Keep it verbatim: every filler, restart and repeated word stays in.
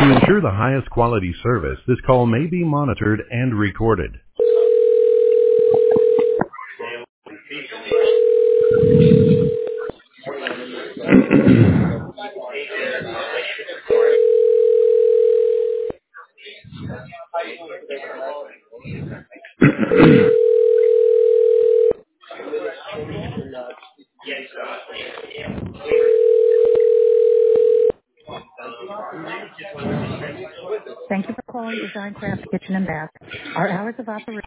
To ensure the highest quality service, this call may be monitored and recorded. Thank you for calling Design Craft Kitchen and Bath. Our hours of operation